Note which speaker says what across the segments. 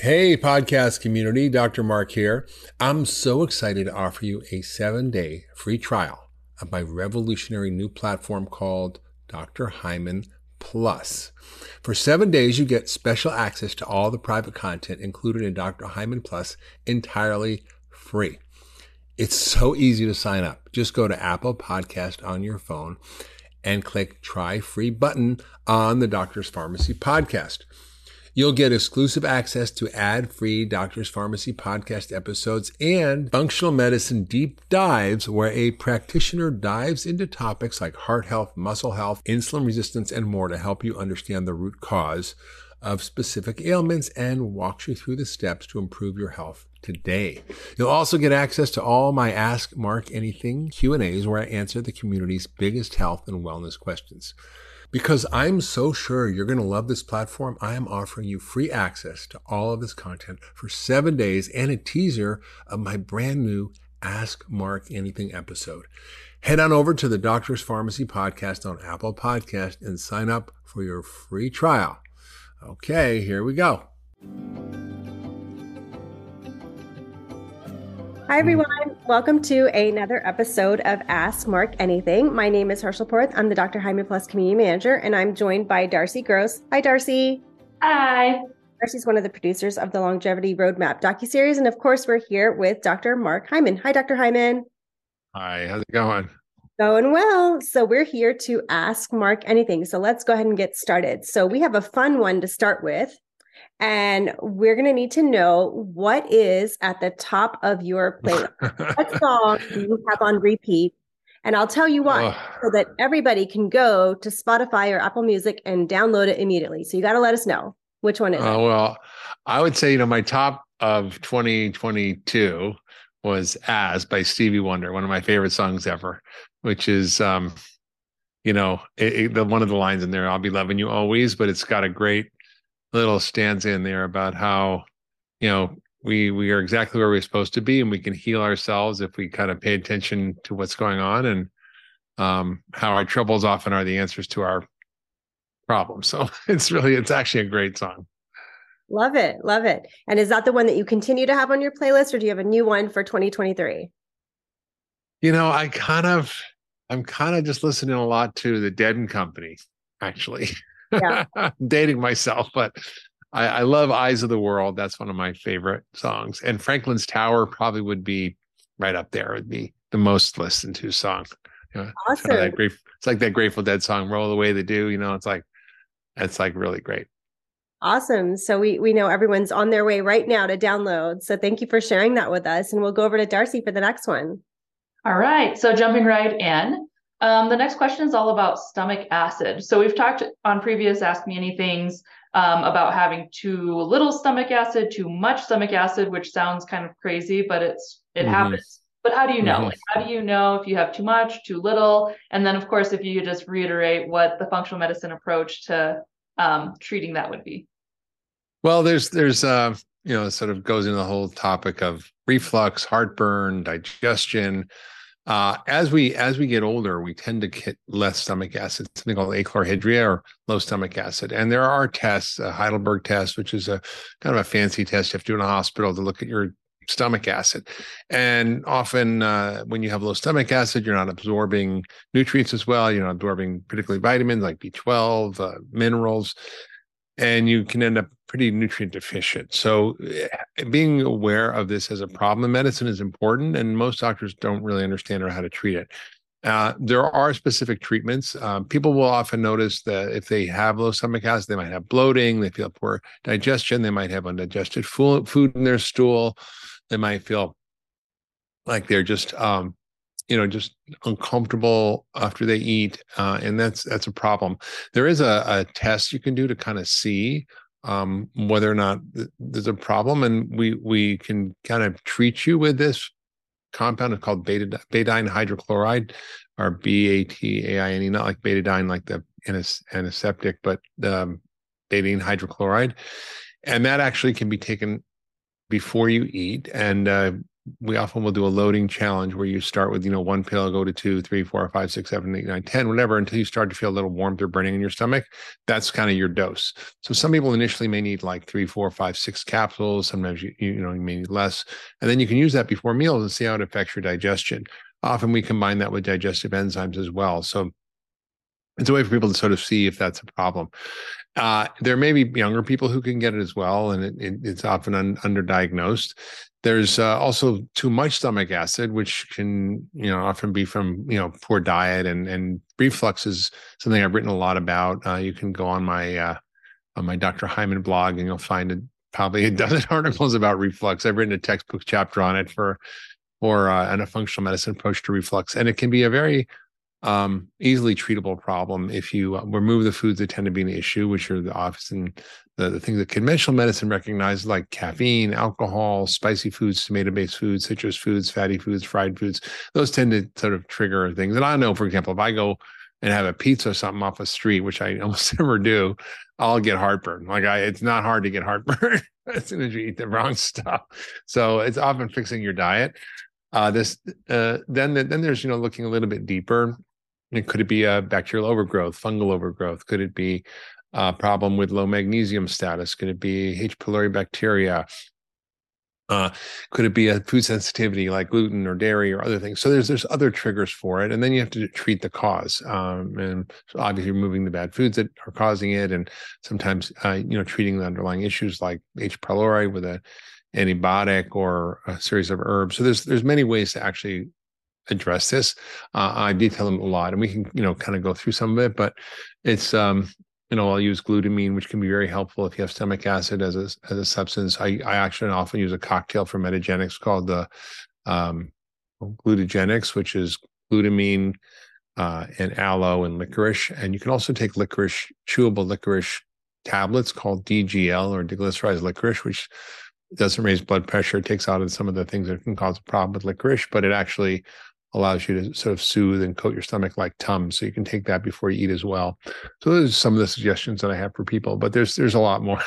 Speaker 1: Hey, podcast community, Dr. Mark here. I'm so excited to offer you a 7-day free trial of my revolutionary new platform called Dr. Hyman Plus. For 7 days, you get special access to all the private content included in Dr. Hyman Plus entirely free. It's so easy to sign up. Just go to Apple Podcast on your phone and click Try Free button on the Doctor's Pharmacy podcast. You'll get exclusive access to ad-free Doctor's Pharmacy podcast episodes and functional medicine deep dives where a practitioner dives into topics like heart health, muscle health, insulin resistance, and more to help you understand the root cause of specific ailments and walks you through the steps to improve your health today. You'll also get access to all my Ask Mark Anything Q&As where I answer the community's biggest health and wellness questions. Because I'm so sure you're going to love this platform, I am offering you free access to all of this content for 7 days and a teaser of my brand new Ask Mark Anything episode. Head on over to the Doctor's Pharmacy podcast on Apple Podcast and sign up for your free trial. Okay, here we go.
Speaker 2: Hi, everyone. Welcome to another episode of Ask Mark Anything. My name is Harshal Porth. I'm the Dr. Hyman Plus Community Manager, and I'm joined by Darcy Gross. Hi, Darcy.
Speaker 3: Hi.
Speaker 2: Darcy's one of the producers of the Longevity Roadmap docuseries, and of course, we're here with Dr. Mark Hyman. Hi, Dr. Hyman.
Speaker 1: Hi, how's it going?
Speaker 2: Going well. So we're here to ask Mark anything. So let's go ahead and get started. So we have a fun one to start with. And we're going to need to know what is at the top of your playlist. What song do you have on repeat? And I'll tell you why, so that everybody can go to Spotify or Apple Music and download it immediately. So you got to let us know which one is it.
Speaker 1: Well, I would say, my top of 2022 was As by Stevie Wonder, one of my favorite songs ever, which is, one of the lines in there, I'll be loving you always, but it's got a great little stanza in there about how, we are exactly where we're supposed to be and we can heal ourselves if we kind of pay attention to what's going on, and how our troubles often are the answers to our problems. So it's actually a great song.
Speaker 2: Love it. Love it. And is that the one that you continue to have on your playlist, or do you have a new one for 2023?
Speaker 1: I'm kind of just listening a lot to the Dead and Company, actually.
Speaker 2: Yeah.
Speaker 1: Dating myself, but I love Eyes of the World. That's one of my favorite songs. And Franklin's Tower probably would be right up there. It would be the most listened to song.
Speaker 2: Awesome.
Speaker 1: It's like that Grateful Dead song, Roll the Way They Do. It's like really great.
Speaker 2: Awesome. So we know everyone's on their way right now to download. So thank you for sharing that with us. And we'll go over to Darcy for the next one.
Speaker 3: All right. So jumping right in. The next question is all about stomach acid. So we've talked on previous Ask Me Anythings about having too little stomach acid, too much stomach acid, which sounds kind of crazy, but it happens. But how do you know?
Speaker 1: Mm-hmm.
Speaker 3: Like, how do you know if you have too much, too little? And then, of course, if you could just reiterate what the functional medicine approach to treating that would be.
Speaker 1: Well, there's it sort of goes into the whole topic of reflux, heartburn, digestion. As we get older, we tend to get less stomach acid, something called achlorhydria or low stomach acid. And there are tests, a Heidelberg test, which is a kind of a fancy test you have to do in a hospital to look at your stomach acid. And often when you have low stomach acid, you're not absorbing nutrients as well. You're not absorbing particularly vitamins like B12, minerals, and you can end up pretty nutrient deficient. So being aware of this as a problem in medicine is important, and most doctors don't really understand or how to treat it. There are specific treatments. People will often notice that if they have low stomach acid, they might have bloating, they feel poor digestion, they might have undigested food in their stool, they might feel like they're just just uncomfortable after they eat, and that's a problem. There is a test you can do to kind of see whether or not there's a problem, and we can kind of treat you with this compound. It's called betadine hydrochloride, or BATAINE, not like betadine like the antiseptic, but betadine hydrochloride, and that actually can be taken before you eat, and we often will do a loading challenge where you start with, one pill, go to 2, 3, 4, 5, 6, 7, 8, 9, 10, whatever, until you start to feel a little warmth or burning in your stomach. That's kind of your dose. So some people initially may need like 3, 4, 5, 6 capsules. Sometimes you may need less. And then you can use that before meals and see how it affects your digestion. Often we combine that with digestive enzymes as well. So it's a way for people to sort of see if that's a problem. There may be younger people who can get it as well, and it's often underdiagnosed. There's also too much stomach acid, which can, often be from, poor diet, and reflux is something I've written a lot about. You can go on my Dr. Hyman blog, and you'll find probably a dozen articles about reflux. I've written a textbook chapter on it for a functional medicine approach to reflux, and it can be a very easily treatable problem if you remove the foods that tend to be an issue, which are often the things that conventional medicine recognizes, like caffeine, alcohol, spicy foods, tomato-based foods, citrus foods, fatty foods, fried foods. Those tend to sort of trigger things. And I know, for example, if I go and have a pizza or something off a street, which I almost never do, I'll get heartburn. It's not hard to get heartburn as soon as you eat the wrong stuff. So it's often fixing your diet. Then there's, looking a little bit deeper. Could it be a bacterial overgrowth, fungal overgrowth? Could it be a problem with low magnesium status? Could it be H. pylori bacteria? Could it be a food sensitivity like gluten or dairy or other things? So there's other triggers for it, and then you have to treat the cause. And so obviously removing the bad foods that are causing it, and sometimes treating the underlying issues like H. pylori with an antibiotic or a series of herbs. So there's many ways to actually address this. I detail them a lot, and we can, kind of go through some of it, but it's, I'll use glutamine, which can be very helpful if you have stomach acid as a substance. I actually often use a cocktail from Metagenics called the Glutagenics, which is glutamine and aloe and licorice. And you can also take chewable licorice tablets called DGL, or deglycerized licorice, which doesn't raise blood pressure. It takes out some of the things that can cause a problem with licorice, but it actually allows you to sort of soothe and coat your stomach like Tums. So you can take that before you eat as well. So those are some of the suggestions that I have for people, but there's a lot more.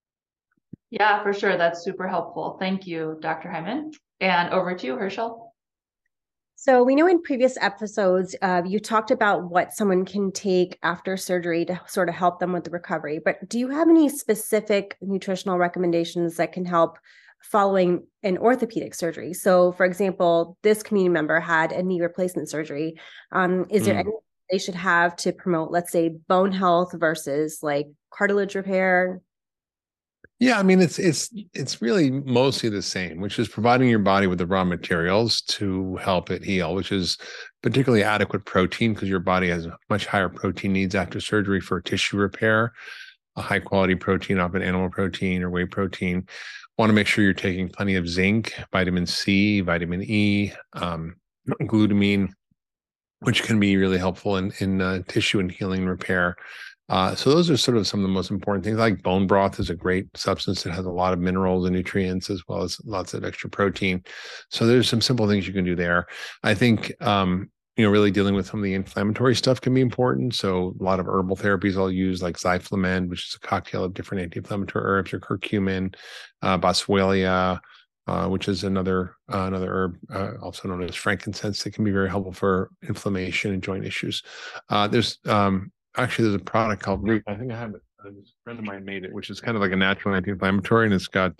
Speaker 3: Yeah, for sure. That's super helpful. Thank you, Dr. Hyman. And over to you, Herschel.
Speaker 2: So we know in previous episodes, you talked about what someone can take after surgery to sort of help them with the recovery, but do you have any specific nutritional recommendations that can help following an orthopedic surgery? So for example, this community member had a knee replacement surgery. Is there anything they should have to promote, let's say, bone health versus like cartilage repair?
Speaker 1: Yeah, I mean, it's really mostly the same, which is providing your body with the raw materials to help it heal, which is particularly adequate protein, because your body has much higher protein needs after surgery for tissue repair. A high quality protein, often animal protein or whey protein. Want to make sure you're taking plenty of zinc, vitamin C, vitamin E, glutamine, which can be really helpful in tissue and healing repair. So those are sort of some of the most important things. Like bone broth is a great substance that has a lot of minerals and nutrients, as well as lots of extra protein. So there's some simple things you can do there. I think, really dealing with some of the inflammatory stuff can be important. So a lot of herbal therapies I'll use, like Zyflamen, which is a cocktail of different anti-inflammatory herbs, or curcumin, Boswellia, which is another herb, also known as frankincense, that can be very helpful for inflammation and joint issues. There's a product called Root. I think I have it. A friend of mine made it, which is kind of like a natural anti-inflammatory, and it's got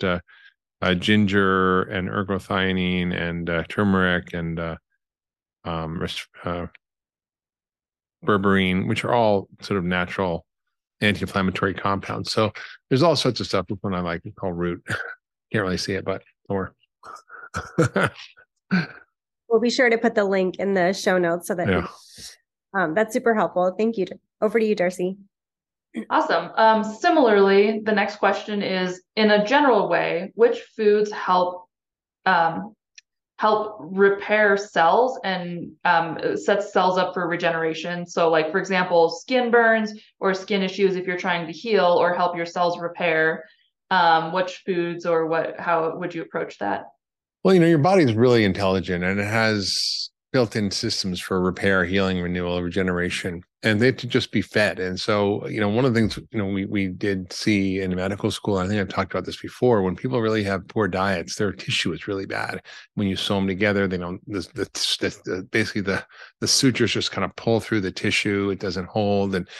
Speaker 1: ginger and ergothioneine and turmeric and berberine, which are all sort of natural anti-inflammatory compounds. So there's all sorts of stuff. This one I like, it's called Root. Can't really see it, but or
Speaker 2: We'll be sure to put the link in the show notes so that that's super helpful. Thank you. Over to you, Darcy.
Speaker 3: Awesome. Similarly, the next question is, in a general way, which foods help repair cells and set cells up for regeneration? So like, for example, skin burns or skin issues if you're trying to heal or help your cells repair. Which foods or how would you approach that?
Speaker 1: Well, your body is really intelligent, and it has built-in systems for repair, healing, renewal, regeneration, and they have to just be fed. And so, one of the things, we did see in medical school, I think I've talked about this before, when people really have poor diets, their tissue is really bad. When you sew them together, they don't, basically the sutures just kind of pull through the tissue. It doesn't hold. And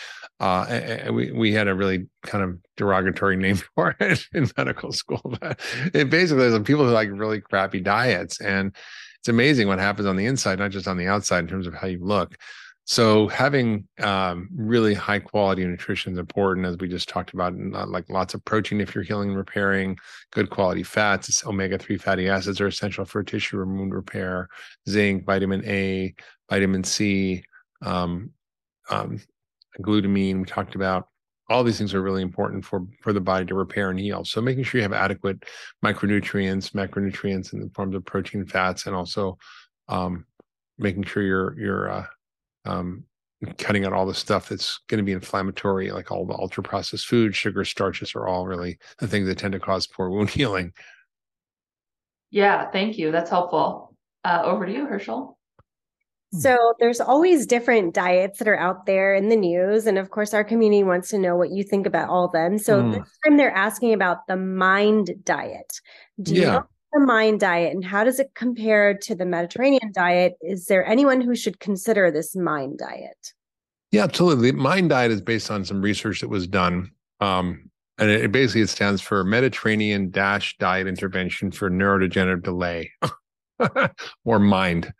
Speaker 1: we had a really kind of derogatory name for it in medical school, but it basically is people who like really crappy diets. And it's amazing what happens on the inside, not just on the outside in terms of how you look. So having really high quality nutrition is important, as we just talked about, like lots of protein if you're healing and repairing, good quality fats, omega-3 fatty acids are essential for tissue and wound repair, zinc, vitamin A, vitamin C, glutamine, we talked about. All these things are really important for the body to repair and heal. So making sure you have adequate micronutrients, macronutrients in the forms of protein, fats, and also making sure you're cutting out all the stuff that's going to be inflammatory, like all the ultra processed foods, sugar, starches are all really the things that tend to cause poor wound healing.
Speaker 3: Yeah, thank you. That's helpful. Over to you, Herschel.
Speaker 2: So there's always different diets that are out there in the news. And of course, our community wants to know what you think about all of them. So this time they're asking about the MIND diet. Do you know the MIND diet and how does it compare to the Mediterranean diet? Is there anyone who should consider this MIND diet?
Speaker 1: Yeah, absolutely. The MIND diet is based on some research that was done. And it basically stands for Mediterranean Diet Intervention for Neurodegenerative Delay. Or MIND.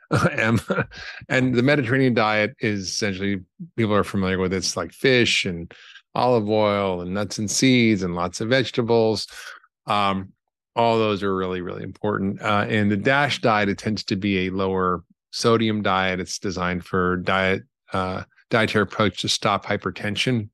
Speaker 1: And the Mediterranean diet is essentially, people are familiar with it. It's like fish and olive oil and nuts and seeds and lots of vegetables. All those are really, really important. And the DASH diet, it tends to be a lower sodium diet. It's designed for dietary approach to stop hypertension,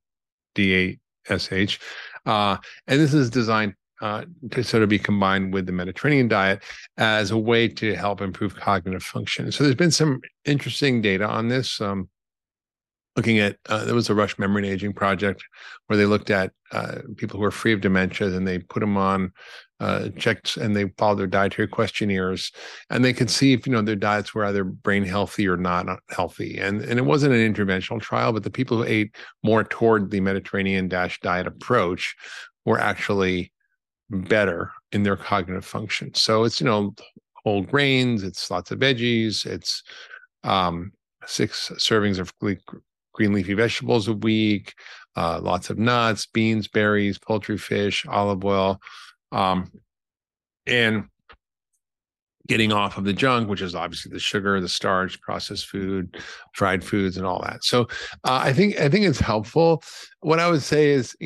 Speaker 1: DASH. And this is designed to sort of be combined with the Mediterranean diet as a way to help improve cognitive function. So there's been some interesting data on this. Looking at, there was a Rush Memory and Aging project where they looked at people who are free of dementia, and they put them on checked, and they followed their dietary questionnaires, and they could see if their diets were either brain healthy or not healthy. And it wasn't an interventional trial, but the people who ate more toward the Mediterranean diet approach were actually better in their cognitive function. So it's whole grains, it's lots of veggies, it's 6 servings of green leafy vegetables a week, lots of nuts, beans, berries, poultry, fish, olive oil, and getting off of the junk, which is obviously the sugar, the starch, processed food, fried foods, and all that. So I think it's helpful. What I would say is,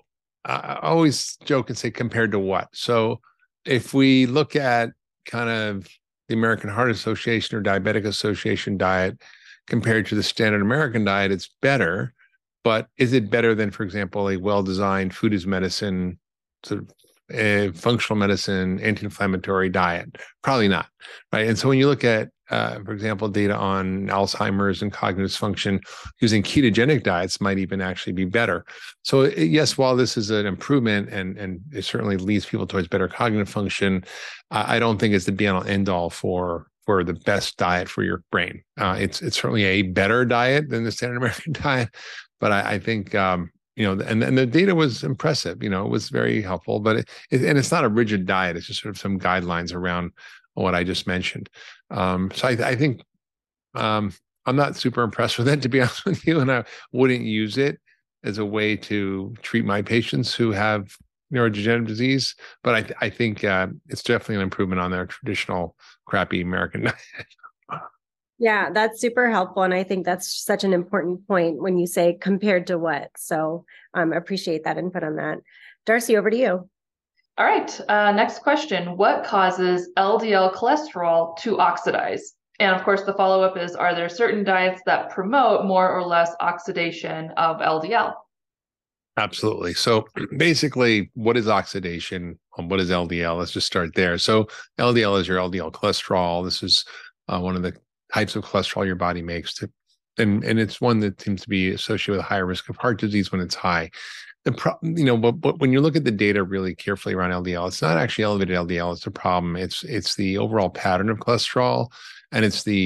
Speaker 1: I always joke and say, compared to what? So if we look at kind of the American Heart Association or Diabetic Association diet compared to the standard American diet, it's better. But is it better than, for example, a well-designed food as medicine, sort of a functional medicine, anti-inflammatory diet? Probably not, right? And so when you look at, for example, data on Alzheimer's and cognitive function, using ketogenic diets might even actually be better. So yes, while this is an improvement and it certainly leads people towards better cognitive function, I don't think it's the be all end all for the best diet for your brain. It's certainly a better diet than the standard American diet, but I think and the data was impressive. It was very helpful, but it's not a rigid diet. It's just sort of some guidelines around what I just mentioned. So I think I'm not super impressed with it, to be honest with you, and I wouldn't use it as a way to treat my patients who have neurodegenerative disease. But I think it's definitely an improvement on their traditional crappy American diet.
Speaker 2: Yeah, that's super helpful. And I think that's such an important point when you say compared to what. So appreciate that input on that. Darcy, over to you.
Speaker 3: All right. Next question. What causes LDL cholesterol to oxidize? And of course, the follow-up is, are there certain diets that promote more or less oxidation of LDL?
Speaker 1: Absolutely. So basically, what is oxidation? What is LDL? Let's just start there. So LDL is your LDL cholesterol. This is one of the types of cholesterol your body makes, and it's one that seems to be associated with a higher risk of heart disease when it's high. But when you look at the data really carefully around LDL, it's not actually elevated LDL. It's a problem. It's the overall pattern of cholesterol, and it's the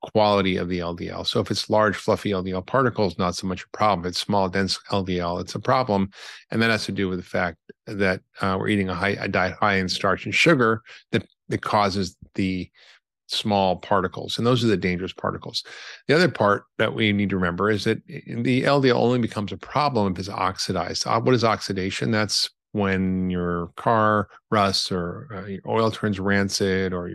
Speaker 1: quality of the LDL. So if it's large, fluffy LDL particles, not so much a problem. If it's small, dense LDL, it's a problem. And that has to do with the fact that we're eating a diet high in starch and sugar that causes the small particles. And those are the dangerous particles. The other part that we need to remember is that the LDL only becomes a problem if it's oxidized. What is oxidation? That's when your car rusts or your oil turns rancid, or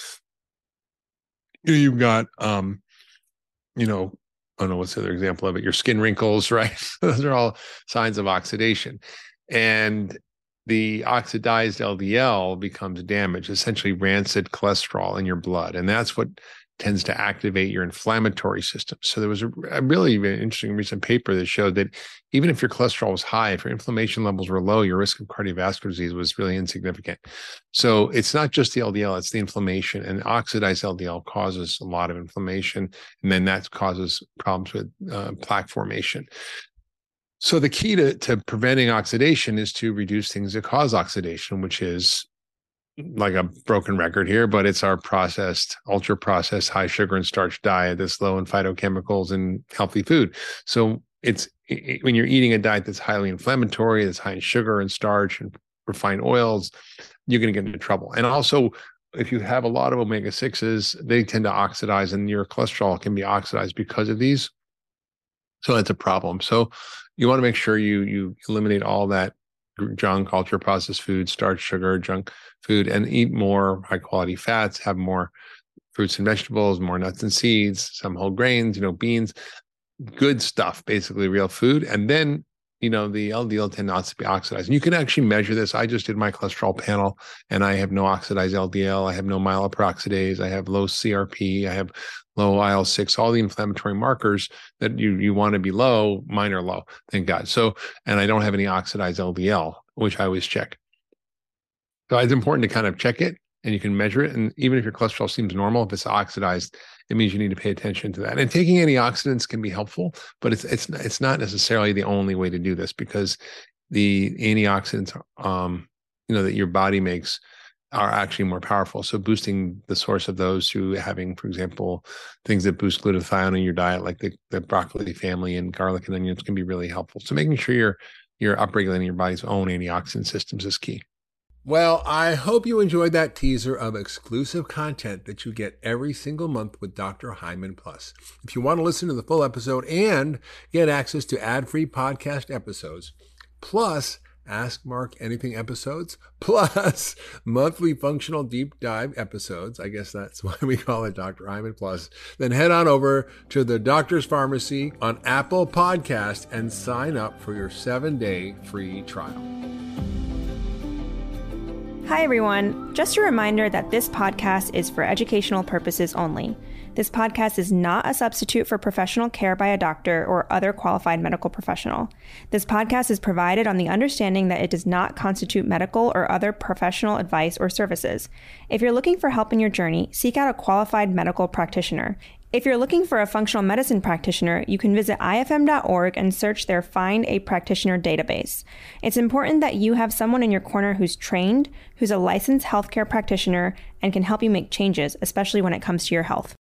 Speaker 1: you've got, I don't know what's the other example of it, your skin wrinkles, right? Those are all signs of oxidation. And the oxidized LDL becomes damaged, essentially rancid cholesterol in your blood. And that's what tends to activate your inflammatory system. So there was a really interesting recent paper that showed that even if your cholesterol was high, if your inflammation levels were low, your risk of cardiovascular disease was really insignificant. So it's not just the LDL, it's the inflammation, and oxidized LDL causes a lot of inflammation. And then that causes problems with plaque formation. So the key to preventing oxidation is to reduce things that cause oxidation, which is like a broken record here, but it's our processed, ultra processed, high sugar and starch diet that's low in phytochemicals and healthy food. So when you're eating a diet that's highly inflammatory, that's high in sugar and starch and refined oils, you're going to get into trouble. And also, if you have a lot of omega-6s, they tend to oxidize, and your cholesterol can be oxidized because of these. So that's a problem. So you want to make sure you eliminate all that junk, ultra processed food, starch, sugar, junk food, and eat more high quality fats, have more fruits and vegetables, more nuts and seeds, some whole grains, beans, good stuff, basically real food. And then, the LDL tend not to be oxidized. And you can actually measure this. I just did my cholesterol panel, and I have no oxidized LDL. I have no myeloperoxidase. I have low CRP. I have low IL-6, all the inflammatory markers that you want to be low, mine are low, thank God. So, and I don't have any oxidized LDL, which I always check. So it's important to kind of check it, and you can measure it. And even if your cholesterol seems normal, if it's oxidized, it means you need to pay attention to that. And taking antioxidants can be helpful, but it's not necessarily the only way to do this, because the antioxidants, that your body makes are actually more powerful. So boosting the source of those through having, for example, things that boost glutathione in your diet, like the broccoli family and garlic and onions, can be really helpful. So making sure you're upregulating your body's own antioxidant systems is key. Well, I hope you enjoyed that teaser of exclusive content that you get every single month with Dr. Hyman Plus. If you want to listen to the full episode and get access to ad-free podcast episodes, plus Ask Mark Anything episodes, plus monthly functional deep dive episodes, I guess that's why we call it Dr. Hyman Plus, then head on over to the Doctor's Pharmacy on Apple Podcast and sign up for your 7-day free trial.
Speaker 4: Hi, everyone. Just a reminder that this podcast is for educational purposes only. This podcast is not a substitute for professional care by a doctor or other qualified medical professional. This podcast is provided on the understanding that it does not constitute medical or other professional advice or services. If you're looking for help in your journey, seek out a qualified medical practitioner. If you're looking for a functional medicine practitioner, you can visit ifm.org and search their Find a Practitioner database. It's important that you have someone in your corner who's trained, who's a licensed healthcare practitioner, and can help you make changes, especially when it comes to your health.